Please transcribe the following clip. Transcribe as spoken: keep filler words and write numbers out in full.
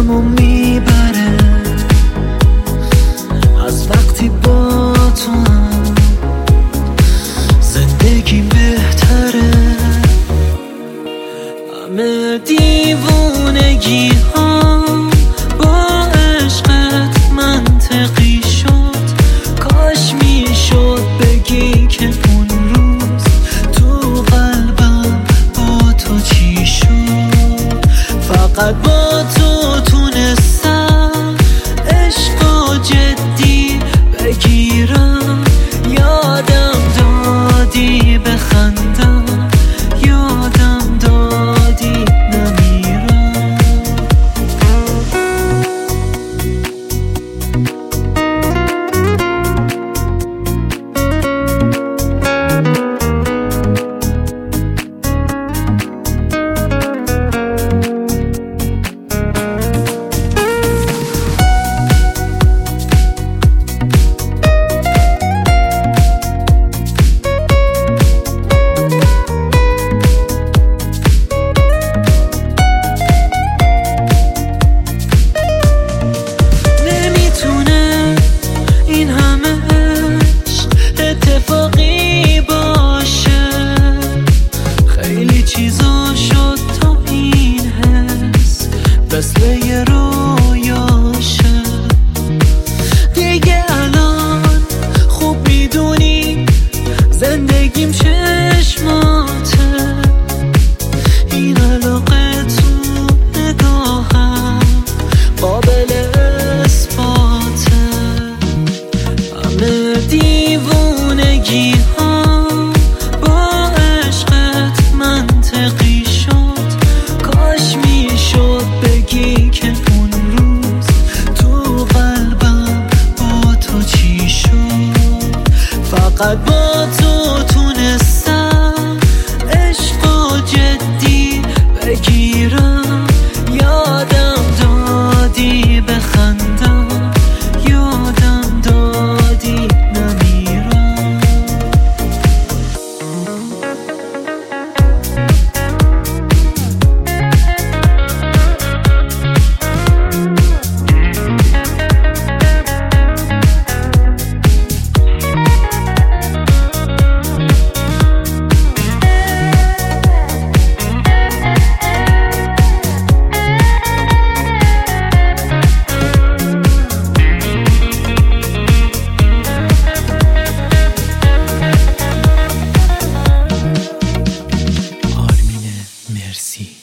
حالمو میبره از وقتی با تو هم زندگی بهتره. همه دیوونگی ها با عشقت منطقی شد. کاش میشد بگی که اون روز تو قلبم با تو چی شد. فقط با تو تونستم عشقو جدی بگیرم. یادم دادی بخندم، یادم دادی نمیرم. اتفاقی باشه خیلی چیزا شد تا این حس مثل یه رویاشه. دیگه الان خوب میدونی زندگیم چشماته. این علاقه تو نگاهم قابل اثباته. همه دیوونگی ها با عشقت منطقی شد. کاش میشد بگی که اون روز تو قلبم با تو چی شد. فقط با تو تونستم عشقو جدی بگیرم. یادم دادی بخندم، یادم دادی نمیرم. مرسی.